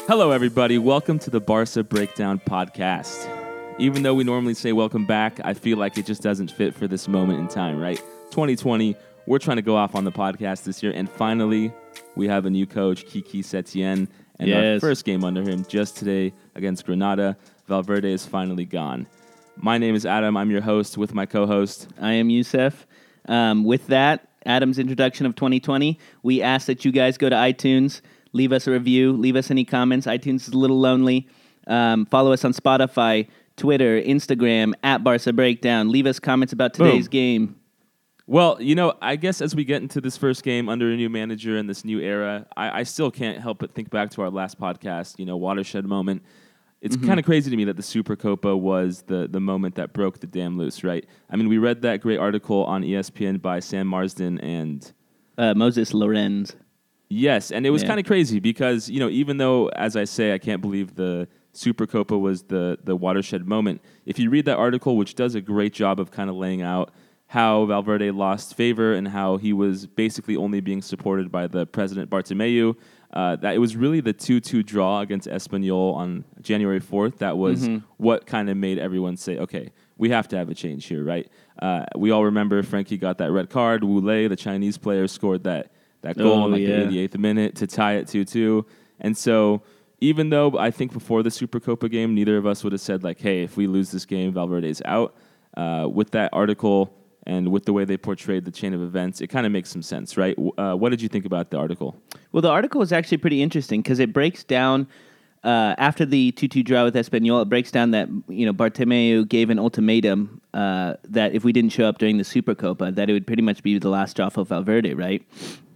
Hello, everybody. Welcome to the Barca Breakdown podcast. Even though we normally say welcome back, I feel like it just doesn't fit for this moment in time, right? 2020, we're trying to go off on the podcast this year, and finally, we have a new coach, Kiki Setien, and our first game under him just today against Granada. Valverde is finally gone. My name is Adam. I'm your host with my co-host. I am Youssef. With that, Adam's introduction of 2020, we ask that you guys go to iTunes, leave us a review, leave us any comments. iTunes is a little lonely. Follow us on Spotify, Twitter, Instagram, at Barca Breakdown. Leave us comments about today's game. Well, I guess as we get into this first game under a new manager in this new era, I still can't help but think back to our last podcast, watershed moment. It's kind of crazy to me that the Supercopa was the moment that broke the dam loose, right? I mean, we read that great article on ESPN by Sam Marsden and Moses Lorenz. Yes, and it was kind of crazy because, even though, as I say, I can't believe the Supercopa was the watershed moment, if you read that article, which does a great job of kind of laying out how Valverde lost favor and how he was basically only being supported by the president, Bartomeu, that it was really the 2-2 draw against Espanyol on January 4th that was what kind of made everyone say, okay, we have to have a change here, right? We all remember Frankie got that red card. Wu Lei, the Chinese player, scored that goal in the 88th minute to tie it 2-2. And so even though I think before the Supercopa game, neither of us would have said, like, hey, if we lose this game, Valverde's out. With that article and with the way they portrayed the chain of events, it kind of makes some sense, right? What did you think about the article? Well, the article is actually pretty interesting because it breaks down, after the 2-2 draw with Espanyol, it breaks down that, Bartomeu gave an ultimatum that if we didn't show up during the Supercopa, that it would pretty much be the last straw for Valverde, right?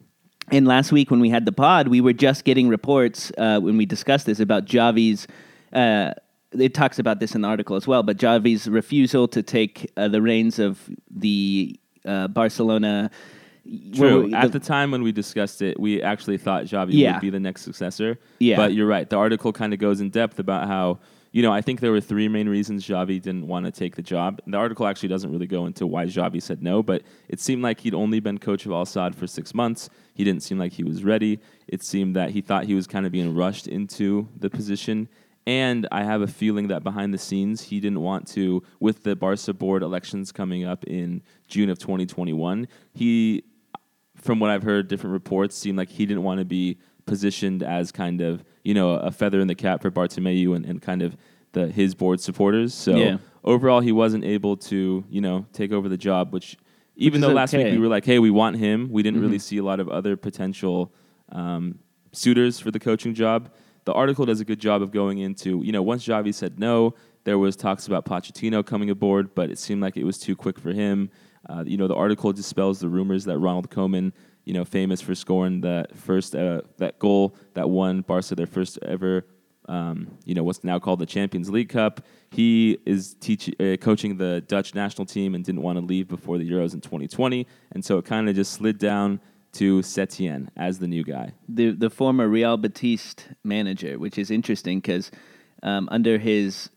And last week when we had the pod, we were just getting reports when we discussed this about Xavi's, it talks about this in the article as well, but Xavi's refusal to take the reins of the Barcelona. True. At the time when we discussed it, we actually thought Xavi would be the next successor. Yeah. But you're right. The article kind of goes in depth about how, I think there were three main reasons Xavi didn't want to take the job. The article actually doesn't really go into why Xavi said no, but it seemed like he'd only been coach of Al-Sadd for 6 months. He didn't seem like he was ready. It seemed that he thought he was kind of being rushed into the position. And I have a feeling that behind the scenes, he didn't want to, with the Barca board elections coming up in June of 2021, from what I've heard, different reports, seemed like he didn't want to be positioned as kind of, a feather in the cap for Bartomeu and kind of his board supporters. So overall, he wasn't able to, take over the job, which even though last week we were like, hey, we want him, we didn't really see a lot of other potential suitors for the coaching job. The article does a good job of going into, once Xavi said no, there was talks about Pochettino coming aboard, but it seemed like it was too quick for him. The article dispels the rumors that Ronald Koeman, famous for scoring that first that goal that won Barca their first ever, what's now called the Champions League Cup. He is coaching the Dutch national team and didn't want to leave before the Euros in 2020, and so it kind of just slid down to Setien as the new guy. The former Real Betis manager, which is interesting because under his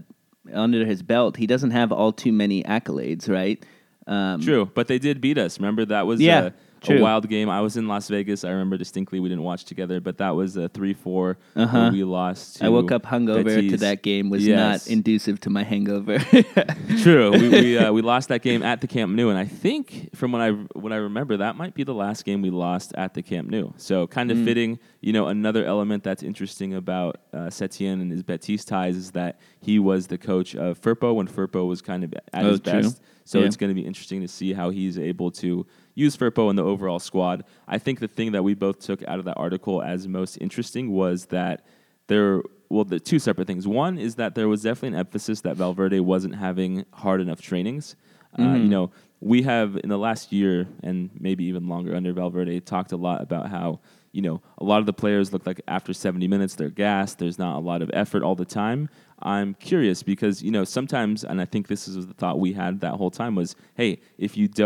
belt, he doesn't have all too many accolades, right? True, but they did beat us. Remember, that was a wild game. I was in Las Vegas. I remember distinctly. We didn't watch together, but that was a 3-4 where we lost to I woke up hungover Betis. to that game. Was not inducive to my hangover. True. We lost that game at the Camp Nou, and I think from what I remember, that might be the last game we lost at the Camp Nou. So kind of fitting. Another element that's interesting about Setien and his Betis ties is that he was the coach of Firpo when Firpo was kind of at his best. So it's going to be interesting to see how he's able to use Firpo in the overall squad. I think the thing that we both took out of that article as most interesting was that the two separate things. One is that there was definitely an emphasis that Valverde wasn't having hard enough trainings. We have, in the last year, and maybe even longer under Valverde, talked a lot about how, a lot of the players look like after 70 minutes, they're gassed. There's not a lot of effort all the time. I'm curious because, sometimes, and I think this is the thought we had that whole time was, hey, if you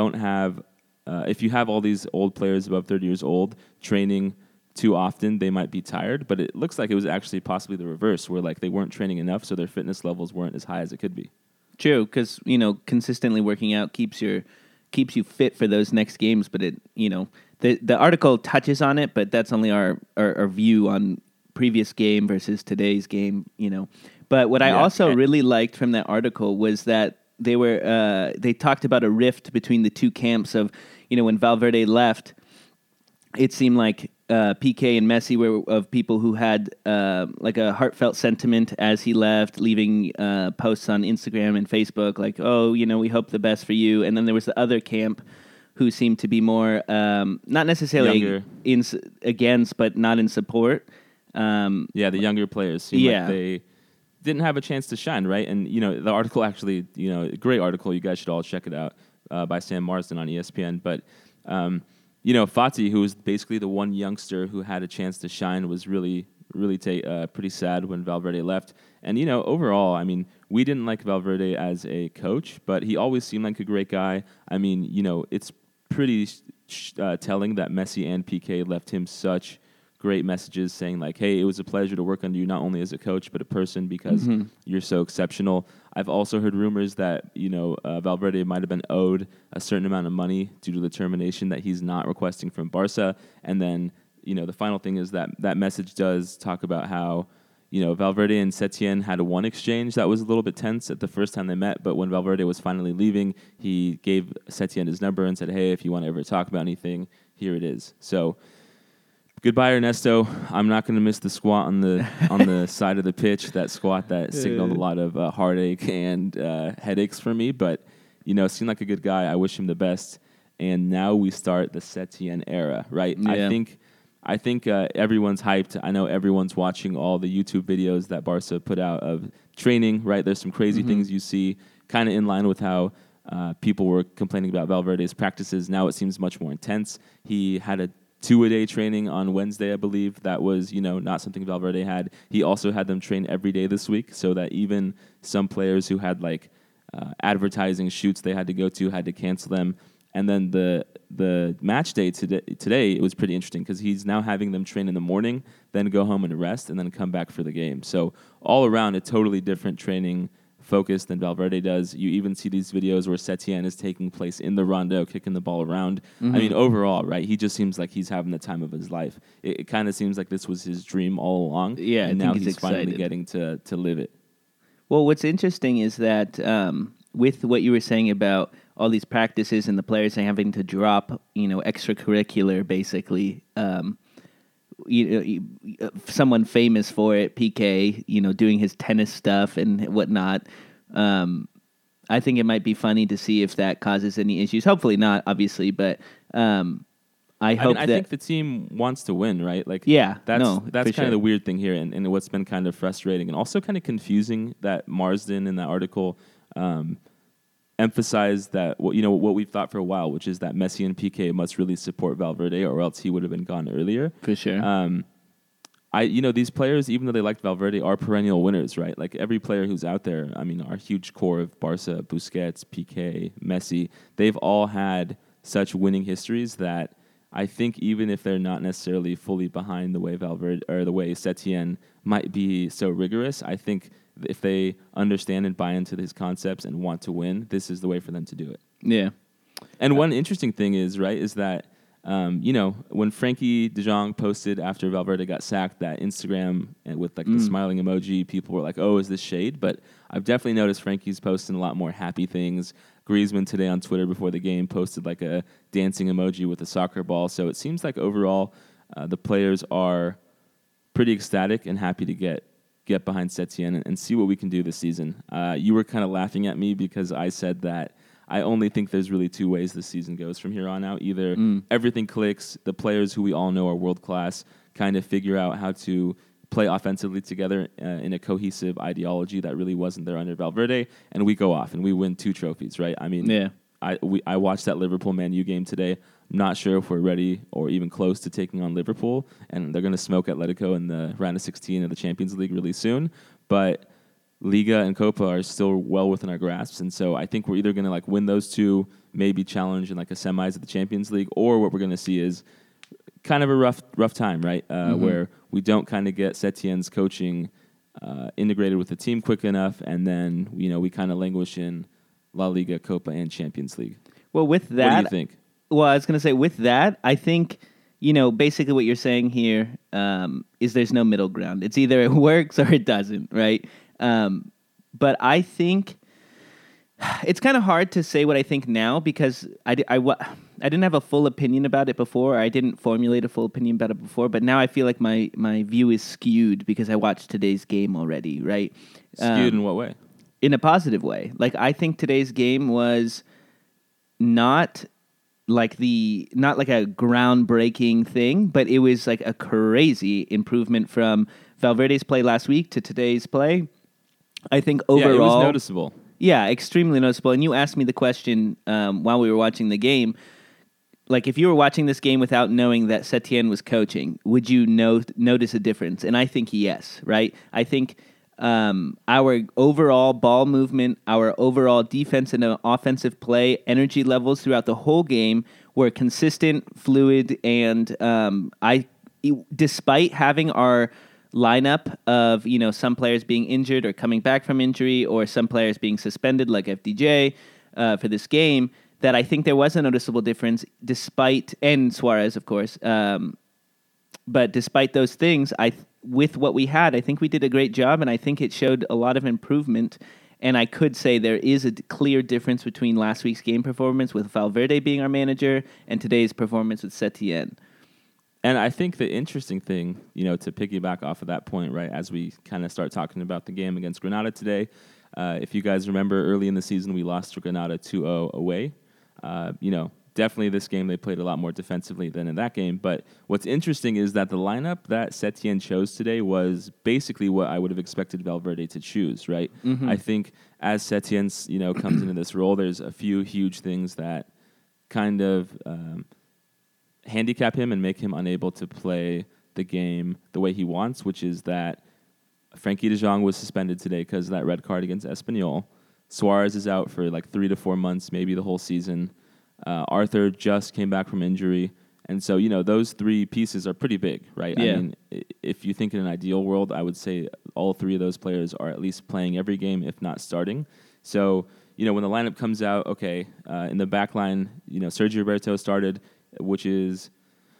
have all these old players above 30 years old training too often, they might be tired. But it looks like it was actually possibly the reverse, where like they weren't training enough, so their fitness levels weren't as high as it could be. True, because consistently working out keeps you fit for those next games. But the article touches on it, but that's only our view on previous game versus today's game, But what I also really liked from that article was that they talked about a rift between the two camps of, when Valverde left, it seemed like Piqué and Messi were of people who had like a heartfelt sentiment as he left, leaving posts on Instagram and Facebook like, oh, we hope the best for you. And then there was the other camp who seemed to be more, not necessarily against, but not in support. The younger players seem like they didn't have a chance to shine, right? And, the article actually, a great article. You guys should all check it out by Sam Marsden on ESPN. But, Fati, who was basically the one youngster who had a chance to shine, was really pretty sad when Valverde left. And, overall, I mean, we didn't like Valverde as a coach, but he always seemed like a great guy. I mean, it's pretty telling that Messi and Piqué left him such great messages saying like, hey, it was a pleasure to work under you, not only as a coach, but a person, because you're so exceptional. I've also heard rumors that, Valverde might have been owed a certain amount of money due to the termination that he's not requesting from Barca. And then, the final thing is that message does talk about how, Valverde and Setien had one exchange that was a little bit tense at the first time they met, but when Valverde was finally leaving, he gave Setien his number and said, hey, if you want to ever talk about anything, here it is. So, goodbye, Ernesto. I'm not going to miss the squat on the side of the pitch. That squat that signaled a lot of heartache and headaches for me. But seemed like a good guy. I wish him the best. And now we start the Setien era, right? Yeah. I think everyone's hyped. I know everyone's watching all the YouTube videos that Barca put out of training. Right? There's some crazy things you see, kind of in line with how people were complaining about Valverde's practices. Now it seems much more intense. He had a 2-a-day training on Wednesday, I believe. That was, not something Valverde had. He also had them train every day this week, so that even some players who had like advertising shoots they had to go to had to cancel them. And then the match day today, it was pretty interesting because he's now having them train in the morning, then go home and rest, and then come back for the game. So all around, a totally different training focus than Valverde does. You even see these videos where Setien is taking place in the rondo, kicking the ball around. I mean, overall, right, he just seems like he's having the time of his life. It kind of seems like this was his dream all along. Yeah, and now he's finally getting to live it. Well, what's interesting is that with what you were saying about all these practices and the players having to drop, extracurricular, basically, someone famous for it, Piqué, doing his tennis stuff and whatnot. I think it might be funny to see if that causes any issues. Hopefully not, obviously, but I think the team wants to win, right? Like, that's kind of the weird thing here, and what's been kind of frustrating and also kind of confusing that Marsden in that article emphasized that what we've thought for a while, which is that Messi and Piqué must really support Valverde, or else he would have been gone earlier. For sure. These players, even though they like Valverde, are perennial winners, right? Like every player who's out there, I mean, our huge core of Barca, Busquets, Piqué, Messi, they've all had such winning histories that I think even if they're not necessarily fully behind the way Valverde or the way Setien might be so rigorous, I think if they understand and buy into these concepts and want to win, this is the way for them to do it. Yeah. And one interesting thing is that, when Frankie de Jong posted after Valverde got sacked that Instagram and with like the smiling emoji, people were like, oh, is this shade? But I've definitely noticed Frankie's posting a lot more happy things. Griezmann today on Twitter before the game posted like a dancing emoji with a soccer ball. So it seems like overall the players are pretty ecstatic and happy to get behind Setien and see what we can do this season. You were kind of laughing at me because I said that I only think there's really two ways this season goes from here on out. Either everything clicks, the players who we all know are world-class kind of figure out how to play offensively together in a cohesive ideology that really wasn't there under Valverde, and we go off and we win 2 trophies, right? I mean, I watched that Liverpool-Man U game today. I'm not sure if we're ready or even close to taking on Liverpool, and they're going to smoke Atletico in the round of 16 of the Champions League really soon. But Liga and Copa are still well within our grasps, and so I think we're either going to like win those 2, maybe challenge in like a semis of the Champions League, or what we're going to see is kind of a rough time, right? Where we don't kind of get Setien's coaching integrated with the team quick enough, and then we kind of languish in La Liga, Copa, and Champions League. Well, with that, what do you think? Well, I was going to say with that, I think basically what you're saying here is there's no middle ground. It's either it works or it doesn't, right? But I think it's kind of hard to say what I think now because I didn't have a full opinion about it before. I didn't formulate a full opinion about it before, but now I feel like my view is skewed because I watched today's game already, right? Skewed in what way? In a positive way. Like, I think today's game was not like a groundbreaking thing, but it was like a crazy improvement from Valverde's play last week to today's play. I think overall... Yeah, it was noticeable. Yeah, extremely noticeable. And you asked me the question while we were watching the game. Like, if you were watching this game without knowing that Setien was coaching, would you notice a difference? And I think yes, right? I think our overall ball movement, our overall defense and offensive play, energy levels throughout the whole game were consistent, fluid, and despite having our lineup of some players being injured or coming back from injury, or some players being suspended like FDJ for this game, that I think there was a noticeable difference and Suarez, of course. But despite those things, with what we had, I think we did a great job, and I think it showed a lot of improvement. And I could say there is a clear difference between last week's game performance with Valverde being our manager and today's performance with Setien. And I think the interesting thing, to piggyback off of that point, right, as we kind of start talking about the game against Granada today, if you guys remember early in the season, we lost to Granada 2-0 away. Definitely this game they played a lot more defensively than in that game. But what's interesting is that the lineup that Setien chose today was basically what I would have expected Valverde to choose, right? Mm-hmm. I think as Setien, comes into this role, there's a few huge things that kind of handicap him and make him unable to play the game the way he wants, which is that Frankie de Jong was suspended today because of that red card against Espanyol. Suarez is out for like 3 to 4 months, maybe the whole season. Arthur just came back from injury. And so, those three pieces are pretty big, right? Yeah. I mean, if you think in an ideal world, I would say all three of those players are at least playing every game, if not starting. So, when the lineup comes out, okay, in the back line, Sergio Roberto started, which is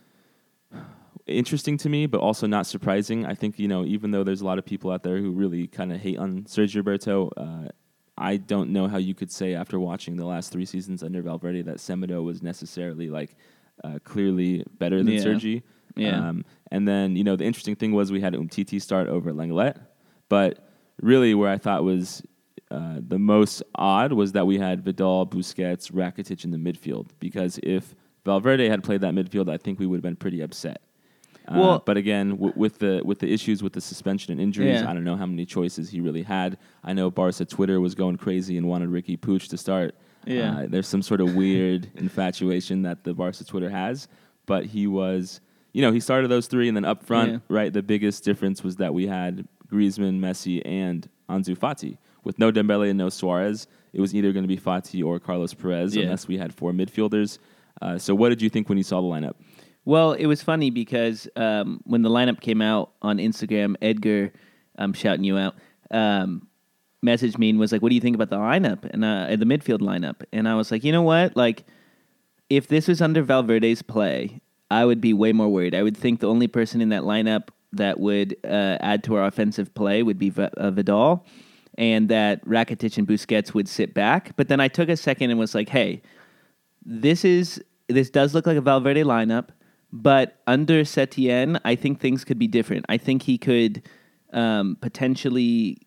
interesting to me, but also not surprising. I think, even though there's a lot of people out there who really kind of hate on Sergio Roberto, I don't know how you could say after watching the last 3 seasons under Valverde that Semedo was necessarily clearly better than Sergi. Yeah. And then, the interesting thing was we had Umtiti start over Lenglet, but really where I thought was the most odd was that we had Vidal, Busquets, Rakitic in the midfield, because if Valverde had played that midfield, I think we would have been pretty upset. But again, with the issues with the suspension and injuries, I don't know how many choices he really had. I know Barca Twitter was going crazy and wanted Ricky Puig to start. Yeah. There's some sort of weird infatuation that the Barca Twitter has, but he was, he started those 3, and then up front, right, the biggest difference was that we had Griezmann, Messi, and Ansu Fati. With no Dembele and no Suarez, it was either going to be Fati or Carlos Perez, unless we had 4 midfielders. So what did you think when you saw the lineup? Well, it was funny because when the lineup came out on Instagram, Edgar, I'm shouting you out, messaged me and was like, what do you think about the lineup and the midfield lineup? And I was like, you know what? Like, if this was under Valverde's play, I would be way more worried. I would think the only person in that lineup that would add to our offensive play would be Vidal, and that Rakitic and Busquets would sit back. But then I took a second and was like, hey, this does look like a Valverde lineup. But under Setien, I think things could be different. I think he could potentially,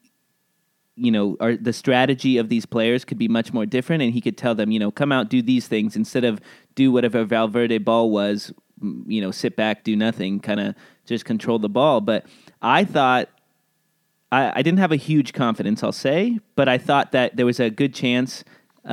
the strategy of these players could be much more different, and he could tell them, come out, do these things, instead of do whatever Valverde ball was, sit back, do nothing, kind of just control the ball. But I thought, I didn't have a huge confidence, I'll say, but I thought that there was a good chance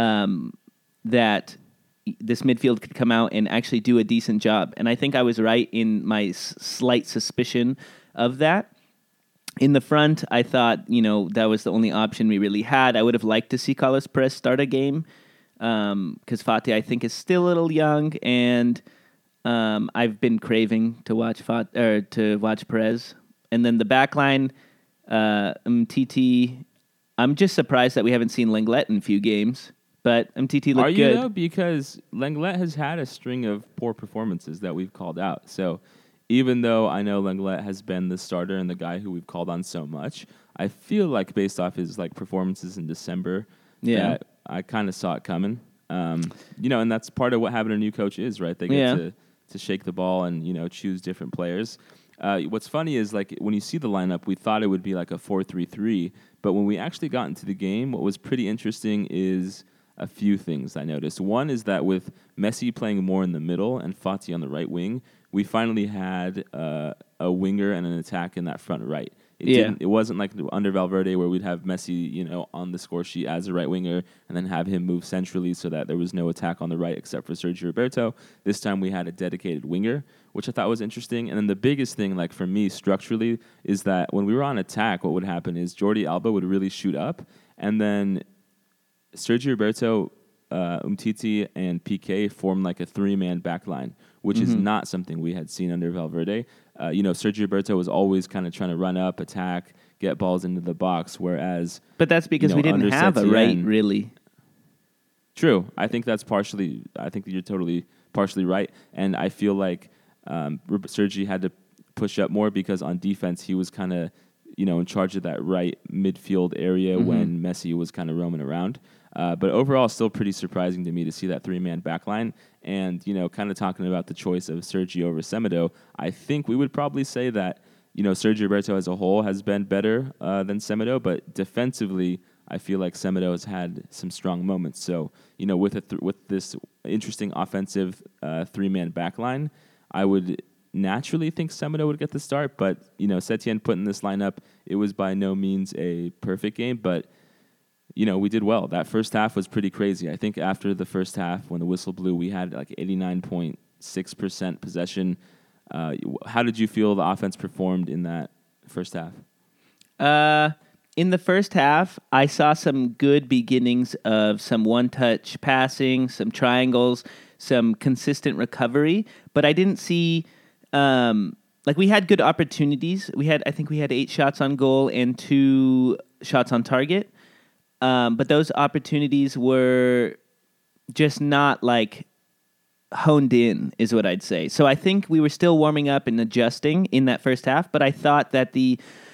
that this midfield could come out and actually do a decent job. And I think I was right in my slight suspicion of that. In the front, I thought, that was the only option we really had. I would have liked to see Carlos Perez start a game because Fati, I think, is still a little young, and I've been craving to watch Perez. And then the back line, Umtiti, I'm just surprised that we haven't seen Lenglet in a few games. But MTT looked Are you good. though? Because Lenglet has had a string of poor performances that we've called out. So even though I know Lenglet has been the starter and the guy who we've called on so much, I feel like based off his performances in December, that I kind of saw it coming. And that's part of what having a new coach is, right? They get to shake the ball and choose different players. What's funny is when you see the lineup, we thought it would be like a 4-3-3, but when we actually got into the game, what was pretty interesting is a few things I noticed. One is that with Messi playing more in the middle and Fati on the right wing, we finally had a winger and an attack in that front right. It wasn't like under Valverde where we'd have Messi, on the score sheet as a right winger and then have him move centrally so that there was no attack on the right except for Sergio Roberto. This time we had a dedicated winger, which I thought was interesting. And then the biggest thing, for me structurally, is that when we were on attack, what would happen is Jordi Alba would really shoot up, and then Sergio Roberto, Umtiti, and Piqué formed a three-man backline, which is not something we had seen under Valverde. Sergio Roberto was always kind of trying to run up, attack, get balls into the box, whereas... But that's because we didn't have a right, really. True. I think you're totally partially right, and I feel like Sergi had to push up more because on defense he was kind of in charge of that right midfield area when Messi was kind of roaming around. But overall, still pretty surprising to me to see that three-man backline. And, kind of talking about the choice of Sergi over Semedo, I think we would probably say that, Sergio Roberto as a whole has been better than Semedo, but defensively, I feel like Semedo has had some strong moments. So, with this interesting offensive three-man backline, I would naturally think Semedo would get the start, but, Setien put in this lineup, it was by no means a perfect game, but we did well. That first half was pretty crazy. I think after the first half, when the whistle blew, we had 89.6% possession. How did you feel the offense performed in that first half? In the first half, I saw some good beginnings of some one-touch passing, some triangles, some consistent recovery, but I didn't see... we had good opportunities. I think we had 8 shots on goal and 2 shots on target. But those opportunities were just not honed in, is what I'd say. So I think we were still warming up and adjusting in that first half, but I thought that the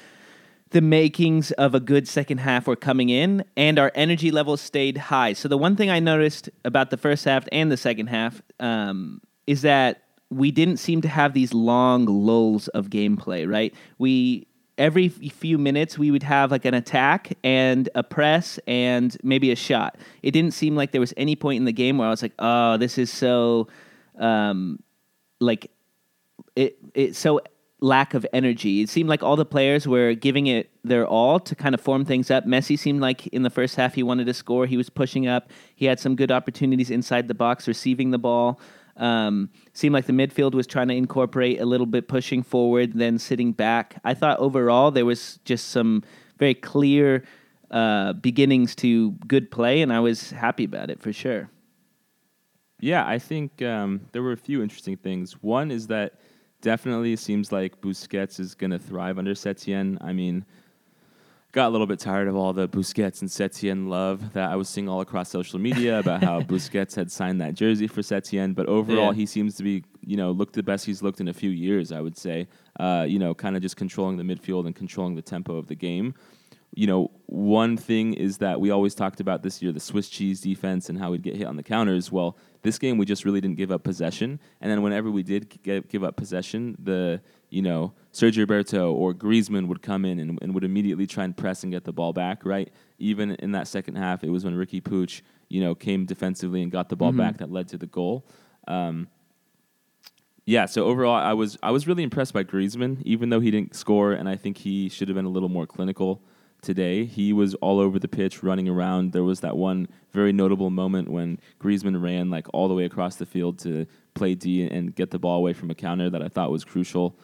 makings of a good second half were coming in, and our energy levels stayed high. So the one thing I noticed about the first half and the second half is that we didn't seem to have these long lulls of gameplay, right? Every few minutes, we would have an attack and a press and maybe a shot. It didn't seem like there was any point in the game where I was like, oh, this is so, it's so lack of energy. It seemed like all the players were giving it their all to kind of form things up. Messi seemed like in the first half he wanted to score. He was pushing up. He had some good opportunities inside the box, receiving the ball. Seemed like the midfield was trying to incorporate a little bit pushing forward, then sitting back. I thought overall there was just some very clear beginnings to good play, and I was happy about it for sure. Yeah, I think there were a few interesting things. One is that definitely seems like Busquets is going to thrive under Setien. I mean, got a little bit tired of all the Busquets and Setien love that I was seeing all across social media about how Busquets had signed that jersey for Setien. But overall, he seems to be, looked the best he's looked in a few years, I would say. Kind of just controlling the midfield and controlling the tempo of the game. One thing is that we always talked about this year, the Swiss cheese defense and how we'd get hit on the counters. Well, this game, we just really didn't give up possession. And then whenever we did give up possession, Sergio Roberto or Griezmann would come in and would immediately try and press and get the ball back, right? Even in that second half, it was when Ricky Puig, came defensively and got the ball back that led to the goal. So overall, I was really impressed by Griezmann, even though he didn't score, and I think he should have been a little more clinical today. He was all over the pitch, running around. There was that one very notable moment when Griezmann ran all the way across the field to play D and get the ball away from a counter that I thought was crucial.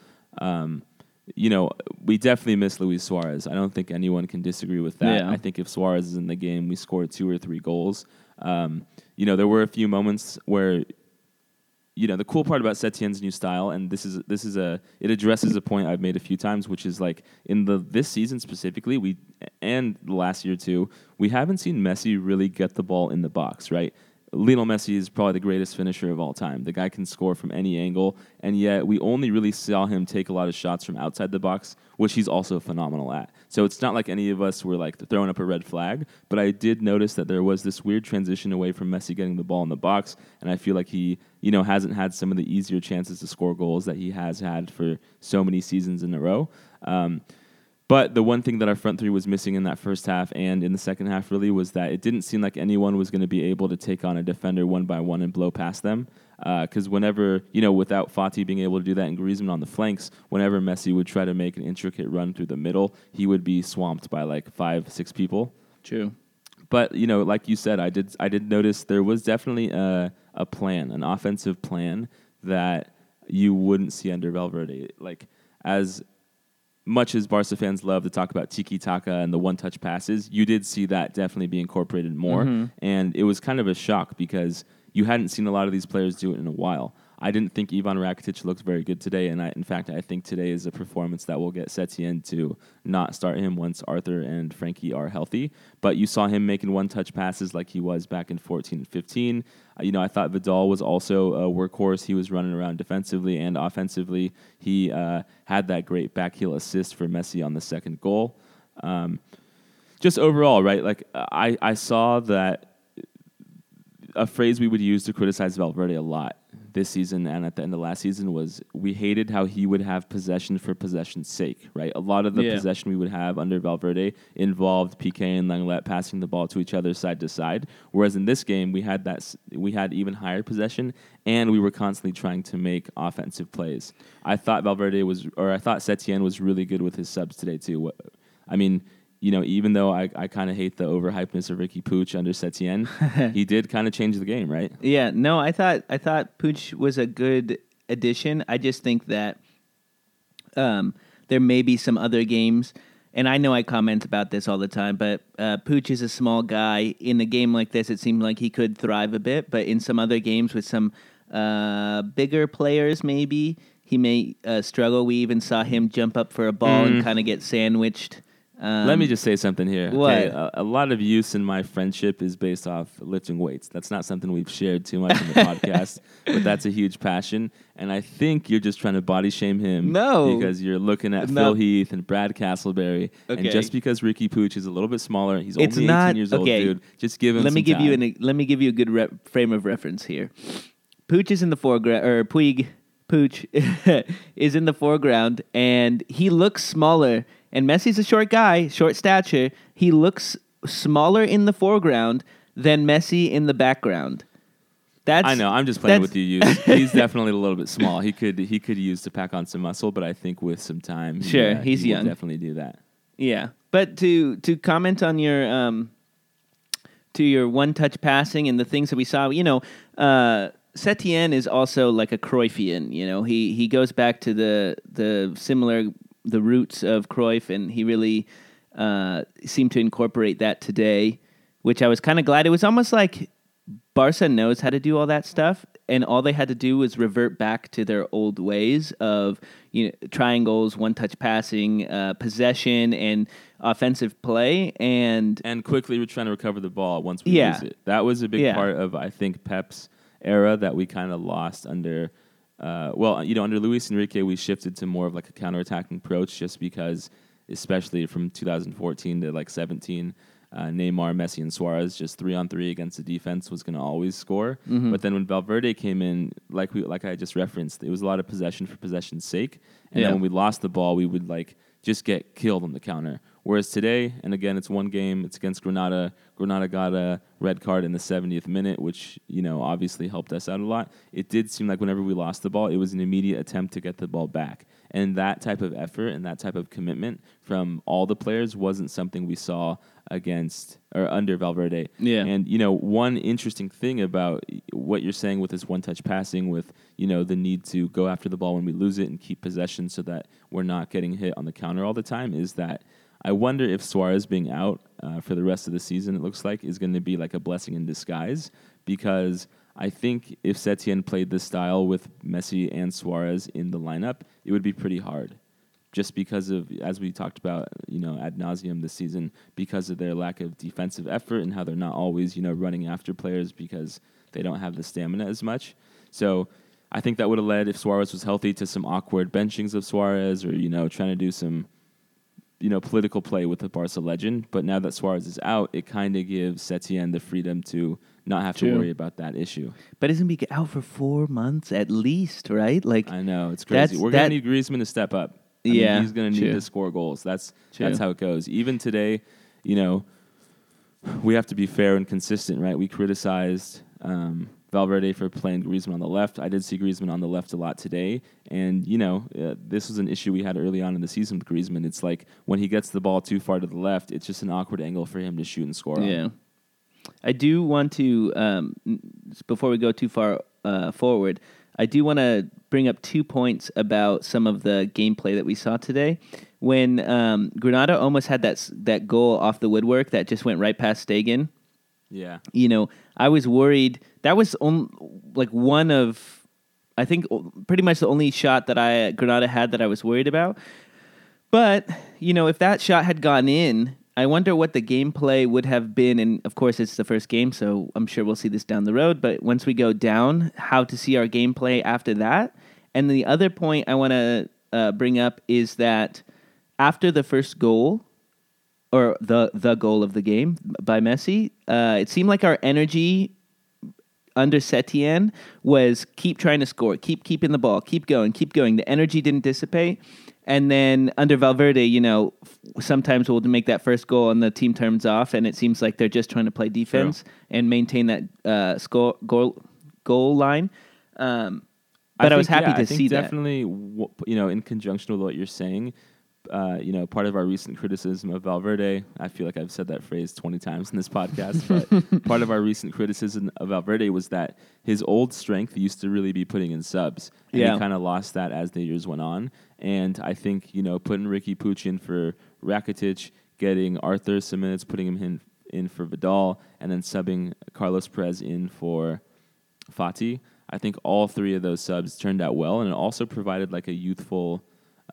We definitely miss Luis Suarez. I don't think anyone can disagree with that. Yeah. I think if Suarez is in the game, we score 2 or 3 goals. There were a few moments where the cool part about Setien's new style, and it addresses a point I've made a few times, which is like in this season specifically, and the last year too, we haven't seen Messi really get the ball in the box, right? Lionel Messi is probably the greatest finisher of all time. The guy can score from any angle, and yet we only really saw him take a lot of shots from outside the box, which he's also phenomenal at. So it's not like any of us were like throwing up a red flag, but I did notice that there was this weird transition away from Messi getting the ball in the box, and I feel like he, hasn't had some of the easier chances to score goals that he has had for so many seasons in a row. But the one thing that our front three was missing in that first half and in the second half really was that it didn't seem like anyone was going to be able to take on a defender one by one and blow past them. Because whenever, without Fati being able to do that and Griezmann on the flanks, whenever Messi would try to make an intricate run through the middle, he would be swamped by like 5-6 people. True. But, like you said, I did notice there was definitely a plan, an offensive plan that you wouldn't see under Valverde. Like, as much as Barca fans love to talk about tiki-taka and the one-touch passes, you did see that definitely be incorporated more. Mm-hmm. And it was kind of a shock because you hadn't seen a lot of these players do it in a while. I didn't think Ivan Rakitic looked very good today, and in fact, I think today is a performance that will get Setien to not start him once Arthur and Frankie are healthy. But you saw him making one-touch passes like he was back in 14 and 15. I thought Vidal was also a workhorse. He was running around defensively and offensively. He had that great backheel assist for Messi on the second goal. Just overall, right? Like I saw that a phrase we would use to criticize Valverde a lot this season and at the end of last season was we hated how he would have possession for possession's sake, right? A lot of the possession we would have under Valverde involved Piqué and Lenglet passing the ball to each other side to side, whereas in this game we had even higher possession and we were constantly trying to make offensive plays. I thought Setien was really good with his subs today too. I mean, even though I kind of hate the overhypeness of Riqui Puig under Setien, he did kind of change the game, right? Yeah, no, I thought Puig was a good addition. I just think that there may be some other games, and I know I comment about this all the time, but Puig is a small guy. In a game like this, it seemed like he could thrive a bit, but in some other games with some bigger players, maybe, he may struggle. We even saw him jump up for a ball and kind of get sandwiched. Let me just say something here. What? Okay, a lot of use in my friendship is based off lifting weights. That's not something we've shared too much in the podcast, but that's a huge passion. And I think you're just trying to body shame him. No. Because you're looking at Phil Heath and Brad Castleberry. Okay. And just because Riqui Puig is a little bit smaller, he's only 18 years old, dude. Just give him some time. Let me give you a good frame of reference here. Puig is in the foreground, or Puig is in the foreground, and he looks smaller. And Messi's a short guy, short stature. He looks smaller in the foreground than Messi in the background. I know. I'm just playing with you. He's definitely a little bit small. He could use to pack on some muscle, but I think with some time, he's young. Will definitely do that. Yeah, but to comment on your one-touch passing and the things that we saw, Setien is also like a Cruyffian. He goes back to the roots of Cruyff, and he really seemed to incorporate that today, which I was kind of glad. It was almost like Barca knows how to do all that stuff, and all they had to do was revert back to their old ways of triangles, one-touch passing, possession, and offensive play, and quickly we're trying to recover the ball once we lose it. That was a big part of, I think, Pep's era that we kind of lost under. Under Luis Enrique, we shifted to more of like a counterattacking approach just because, especially from 2014 to like 17, Neymar, Messi, and Suarez just 3-on-3 against the defense was going to always score. Mm-hmm. But then when Valverde came in, like I just referenced, it was a lot of possession for possession's sake. And then when we lost the ball, we would like just get killed on the counter. Whereas today, and again, it's one game, it's against Granada. Granada got a red card in the 70th minute, which, obviously helped us out a lot. It did seem like whenever we lost the ball, it was an immediate attempt to get the ball back. And that type of effort and that type of commitment from all the players wasn't something we saw under Valverde. Yeah. And, one interesting thing about what you're saying with this one-touch passing with, the need to go after the ball when we lose it and keep possession so that we're not getting hit on the counter all the time is that I wonder if Suarez being out for the rest of the season, it looks like, is going to be like a blessing in disguise because I think if Setien played this style with Messi and Suarez in the lineup, it would be pretty hard. Just because of, as we talked about, ad nauseum this season, because of their lack of defensive effort and how they're not always, running after players because they don't have the stamina as much. So I think that would have led, if Suarez was healthy, to some awkward benchings of Suarez or, trying to do some, political play with the Barca legend. But now that Suarez is out, it kind of gives Setien the freedom to not have to worry about that issue. But isn't he out for 4 months at least, right? I know, it's crazy. We're going to need Griezmann to step up. I mean, he's going to need to score goals. That's how it goes. Even today, we have to be fair and consistent, right? We criticized Valverde for playing Griezmann on the left. I did see Griezmann on the left a lot today. And, this was an issue we had early on in the season with Griezmann. It's like when he gets the ball too far to the left, it's just an awkward angle for him to shoot and score on. I do want to, before we go too far forward, I do want to bring up 2 points about some of the gameplay that we saw today. When Granada almost had that goal off the woodwork that just went right past Stegen. Yeah. I was worried. That was one of, I think, pretty much the only shot that Granada had that I was worried about. But, if that shot had gone in, I wonder what the gameplay would have been. And, of course, it's the first game, so I'm sure we'll see this down the road. But once we go down, how to see our gameplay after that. And the other point I want to bring up is that after the first goal, or the goal of the game by Messi, it seemed like our energy under Setien was keep trying to score, keep keeping the ball, keep going. The energy didn't dissipate. And then under Valverde, sometimes we'll make that first goal and the team turns off, and it seems like they're just trying to play defense and maintain that goal line. But I was happy to see that. Definitely, in conjunction with what you're saying, part of our recent criticism of Valverde, I feel like I've said that phrase 20 times in this podcast, but part of our recent criticism of Valverde was that his old strength used to really be putting in subs. And he kind of lost that as the years went on. And I think, putting Riqui Puig in for Rakitic, getting Arthur some minutes, putting him in for Vidal, and then subbing Carlos Perez in for Fati, I think all three of those subs turned out well, and it also provided like a youthful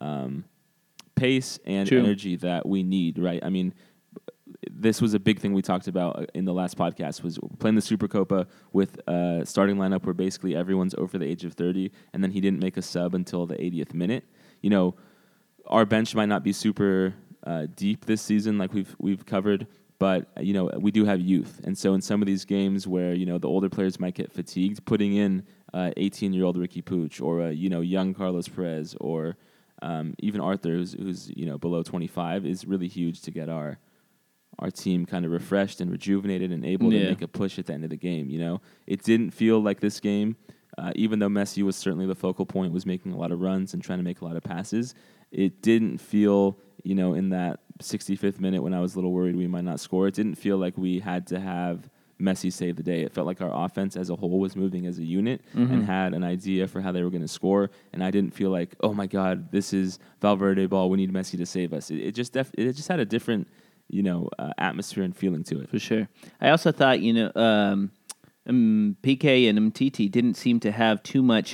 pace and energy that we need, right? I mean, this was a big thing we talked about in the last podcast, was playing the Supercopa with a starting lineup where basically everyone's over the age of 30, and then he didn't make a sub until the 80th minute. Our bench might not be super deep this season like we've covered, but, we do have youth. And so in some of these games where, the older players might get fatigued, putting in 18-year-old Riqui Puig or a, young Carlos Perez or even Arthur, who's below 25, is really huge to get our team kind of refreshed and rejuvenated and able to make a push at the end of the game. It didn't feel like this game, even though Messi was certainly the focal point, was making a lot of runs and trying to make a lot of passes. It didn't feel, in that 65th minute when I was a little worried we might not score, it didn't feel like we had to have Messi save the day. It felt like our offense as a whole was moving as a unit and had an idea for how they were going to score. And I didn't feel like, oh my God, this is Valverde ball, we need Messi to save us. It just had a different, atmosphere and feeling to it. For sure. I also thought, Piqué and Umtiti didn't seem to have too much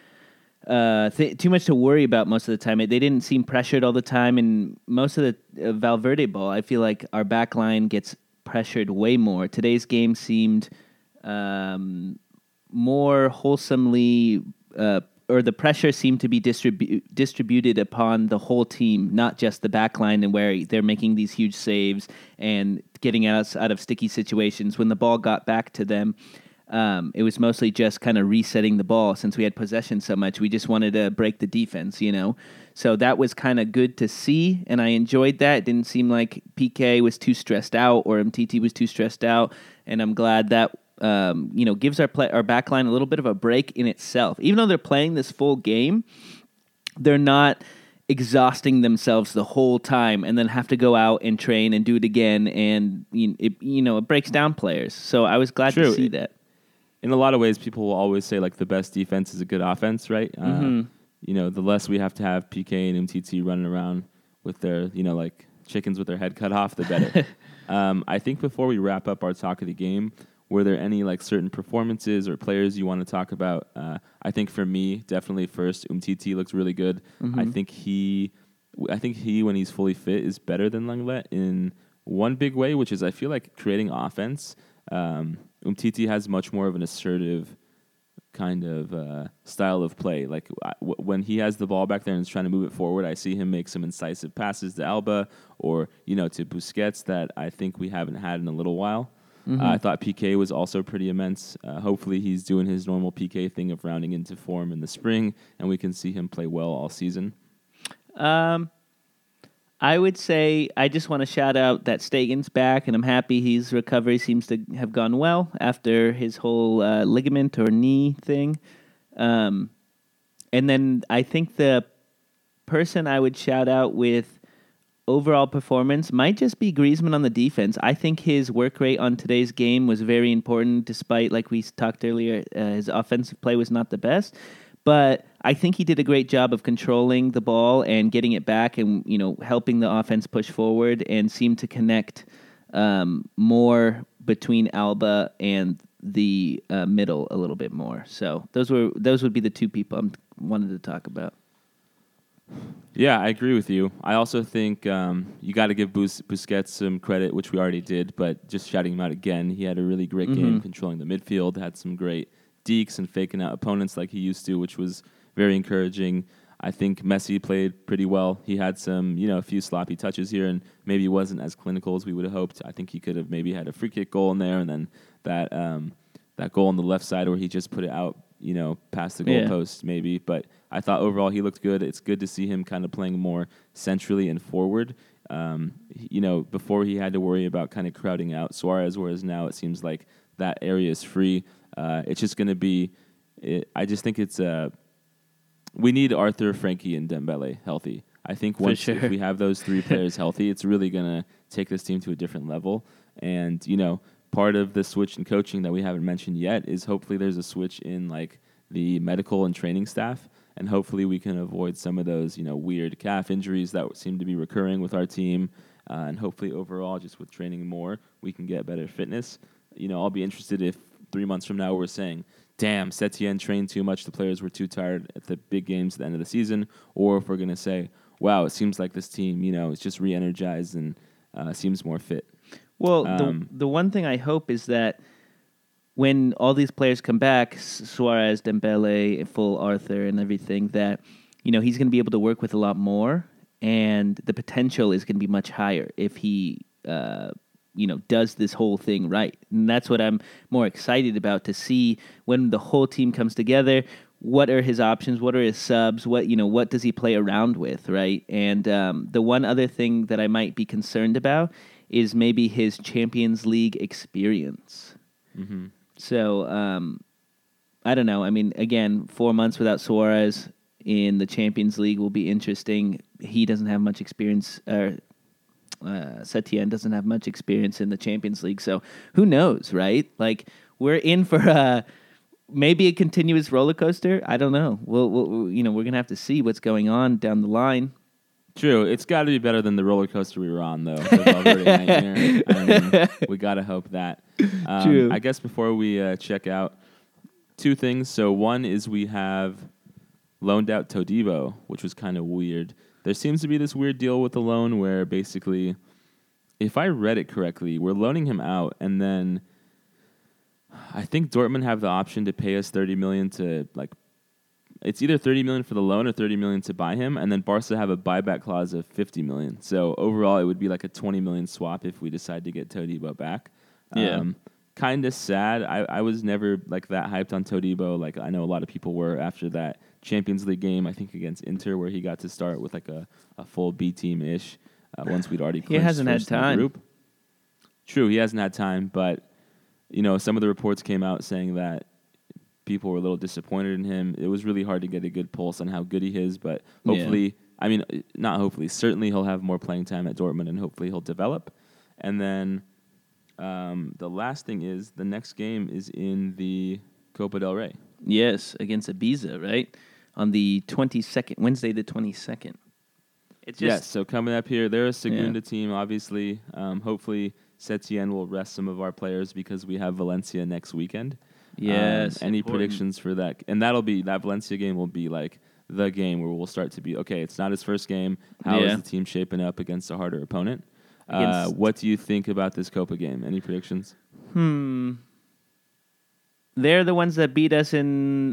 to worry about most of the time. They didn't seem pressured all the time, and most of the Valverde ball, I feel like our back line gets pressured way more. Today's game seemed more wholesomely, or the pressure seemed to be distributed upon the whole team, not just the back line, and where they're making these huge saves and getting us out of sticky situations. When the ball got back to them, it was mostly just kind of resetting the ball. Since we had possession so much, we just wanted to break the defense, So that was kind of good to see, and I enjoyed that. It didn't seem like Piqué was too stressed out or Umtiti was too stressed out, and I'm glad that gives our back line a little bit of a break in itself. Even though they're playing this full game, they're not exhausting themselves the whole time and then have to go out and train and do it again, and it breaks down players. So I was glad to see that. In a lot of ways, people will always say like the best defense is a good offense, right? The less we have to have Piqué and Umtiti running around with their, like chickens with their head cut off, the better. I think before we wrap up our talk of the game, were there any like certain performances or players you want to talk about? I think for me, definitely first, Umtiti looks really good. Mm-hmm. I think he, when he's fully fit, is better than Lenglet in one big way, which is I feel like creating offense. Umtiti has much more of an assertive kind of style of play. Like when he has the ball back there and is trying to move it forward, I see him make some incisive passes to Alba or to Busquets that I think we haven't had in a little while. Mm-hmm. I thought Piqué was also pretty immense. Hopefully he's doing his normal Piqué thing of rounding into form in the spring, and we can see him play well all season. I would say I just want to shout out that Stegen's back, and I'm happy his recovery seems to have gone well after his whole ligament or knee thing. And then I think the person I would shout out with overall performance might just be Griezmann on the defense. I think his work rate on today's game was very important, despite, like we talked earlier, his offensive play was not the best. But I think he did a great job of controlling the ball and getting it back and, helping the offense push forward and seemed to connect more between Alba and the middle a little bit more. So those would be the two people I wanted to talk about. Yeah, I agree with you. I also think you got to give Busquets some credit, which we already did, but just shouting him out again, he had a really great game controlling the midfield, had some great deeks and faking out opponents like he used to, which was very encouraging. I think Messi played pretty well. He had some, a few sloppy touches here, and maybe he wasn't as clinical as we would have hoped. I think he could have maybe had a free kick goal in there, and then that goal on the left side where he just put it out, past the goalpost maybe. But I thought overall he looked good. It's good to see him kind of playing more centrally and forward. Before he had to worry about kind of crowding out Suarez, whereas now it seems like that area is free. It's just going to be. I just think it's. We need Arthur, Frankie, and Dembele healthy. I think if we have those three players healthy, it's really going to take this team to a different level. And part of the switch in coaching that we haven't mentioned yet is hopefully there's a switch in like the medical and training staff, and hopefully we can avoid some of those weird calf injuries that seem to be recurring with our team. And hopefully overall, just with training more, we can get better fitness. I'll be interested if 3 months from now we're saying, damn, Setien trained too much, the players were too tired at the big games at the end of the season, or if we're going to say, wow, it seems like this team, is just re-energized and seems more fit. Well, the one thing I hope is that when all these players come back, Suarez, Dembele, full Arthur and everything, that, he's going to be able to work with a lot more, and the potential is going to be much higher if he does this whole thing right. And that's what I'm more excited about, to see when the whole team comes together. What are his options? What are his subs? What does he play around with, right? And the one other thing that I might be concerned about is maybe his Champions League experience. Mm-hmm. So, I don't know. I mean, again, 4 months without Suarez in the Champions League will be interesting. He doesn't have much experience, Setien doesn't have much experience in the Champions League, so who knows, right? Like, we're in for maybe a continuous roller coaster. I don't know. We're gonna have to see what's going on down the line. True, it's got to be better than the roller coaster we were on, though. Nightmare. I mean, we gotta hope that. True. I guess before we check out, two things. So one is we have loaned out Todibo, which was kind of weird. There seems to be this weird deal with the loan where basically, if I read it correctly, we're loaning him out, and then I think Dortmund have the option to pay us $30 million to, like, it's either $30 million for the loan or $30 million to buy him, and then Barca have a buyback clause of $50 million. So overall, it would be like a $20 million swap if we decide to get Todibo back. Yeah. Kind of sad. I was never like that hyped on Todibo. Like, I know a lot of people were after that Champions League game, I think against Inter, where he got to start with like a full B team-ish once we'd already clinched. He hasn't had time. Group. True, he hasn't had time, but some of the reports came out saying that people were a little disappointed in him. It was really hard to get a good pulse on how good he is, but hopefully, I mean, not hopefully, certainly he'll have more playing time at Dortmund, and hopefully he'll develop. And then the last thing is the next game is in the Copa del Rey. Yes, against Ibiza, right? On the 22nd, Wednesday the 22nd. Yes, so coming up here, they're a Segunda team, obviously. Hopefully Setien will rest some of our players because we have Valencia next weekend. Yes. Any predictions for that? And that Valencia game will be like the game where we'll start to be, okay, it's not his first game. How is the team shaping up against a harder opponent? What do you think about this Copa game? Any predictions? They're the ones that beat us in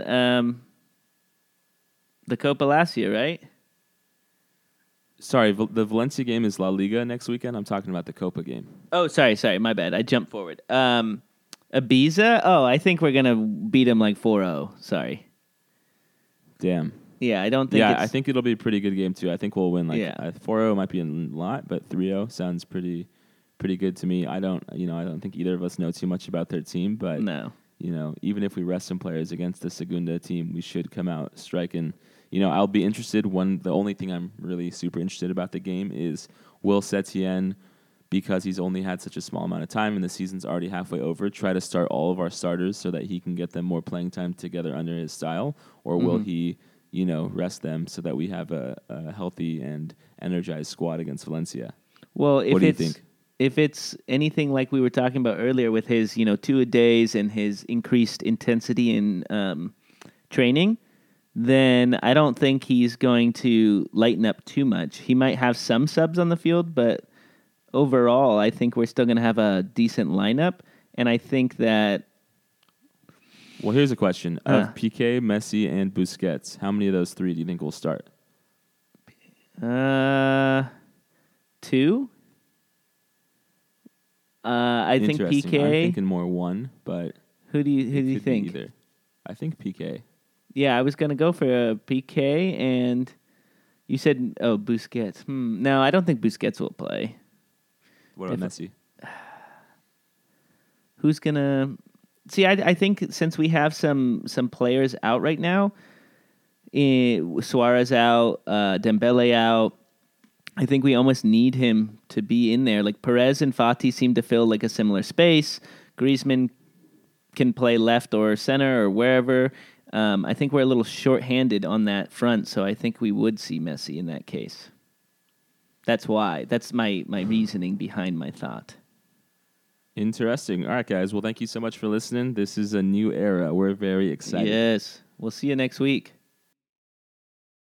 the Copa last year, right? Sorry, the Valencia game is La Liga next weekend. I'm talking about the Copa game. Oh, sorry, my bad. I jumped forward. Ibiza? Oh, I think we're going to beat them like 4-0. Sorry. Damn. Yeah, I don't think Yeah, I think it'll be a pretty good game, too. I think we'll win. 4-0 might be a lot, but 3-0 sounds pretty good to me. I don't think either of us know too much about their team, but no. Even if we rest some players against the Segunda team, we should come out striking. I'll be interested. The only thing I'm really super interested about the game is will Setien, because he's only had such a small amount of time and the season's already halfway over, try to start all of our starters so that he can get them more playing time together under his style? Or will he, rest them so that we have a healthy and energized squad against Valencia? Well, what do you think? If it's anything like we were talking about earlier with his, 2-a-days and his increased intensity in training, then I don't think he's going to lighten up too much. He might have some subs on the field, but overall, I think we're still going to have a decent lineup. And I think that... Well, here's a question. Of Piqué, Messi, and Busquets, how many of those three do you think will start? 2? I think Piqué. I'm thinking more 1, but... Who do you think? Either. I think Piqué. Yeah, I was going to go for Piqué, and you said, Busquets. No, I don't think Busquets will play. What about Messi? Who's going to... See, I think since we have some players out right now, Suarez out, Dembele out, I think we almost need him to be in there. Like Perez and Fati seem to fill like a similar space. Griezmann can play left or center or wherever. I think we're a little short-handed on that front, so I think we would see Messi in that case. That's why. That's my reasoning behind my thought. Interesting. All right, guys. Well, thank you so much for listening. This is a new era. We're very excited. Yes. We'll see you next week.